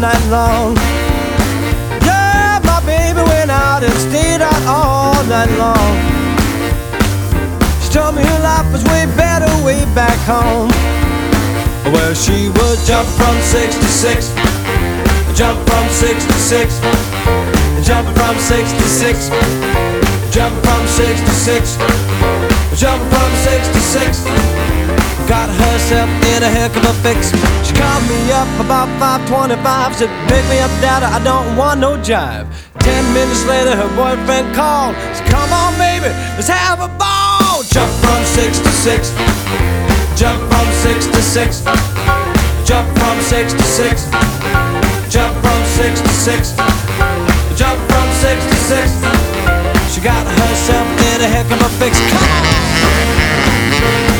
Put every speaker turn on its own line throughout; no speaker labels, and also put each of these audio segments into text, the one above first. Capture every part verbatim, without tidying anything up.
night long. Yeah, my baby went out and stayed out all night long. She told me her life was way better way back home. Well, she would jump from six to six, jump from six to six, jump from six to six, jump from six to six, jump from six to six. Got herself in a heck of a fix. She called me up about five twenty-five, said, pick me up, daddy, I don't want no jive. Ten minutes later, her boyfriend called, said, come on, baby, let's have a ball. Jump from six to six, jump from six to six, jump from six to six, jump from six to six, jump from six to six. She got herself in a heck of a fix. Come on!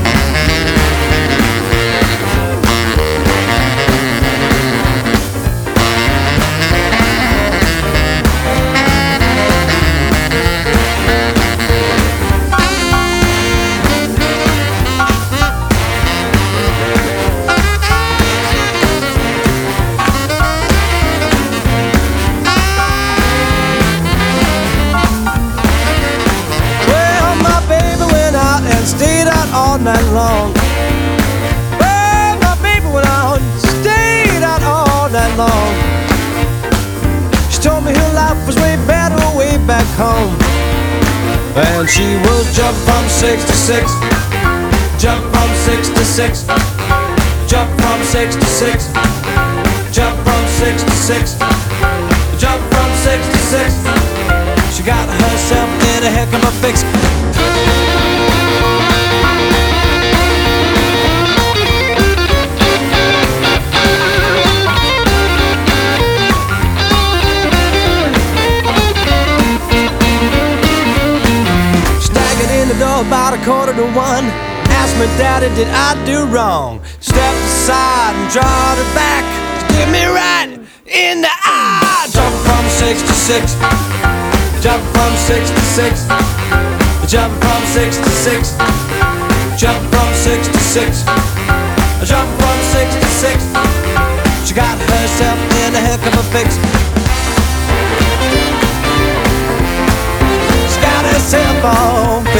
Stayed out all night long. Well, my baby went out and stayed out all night long. She told me her life was way better way back home. And she will jump from six to six, jump from six to six, jump from six to six, jump from six to six, jump from six to six. She got herself in a heck of a fix. About a quarter to one, asked me, daddy, did I do wrong? Stepped aside and drawed her back to get me right in the eye. Jump from six to six, jump from six to six, jump from six to six, jump from six to six, jump from six to six. She got herself in a heck of a fix. She got herself on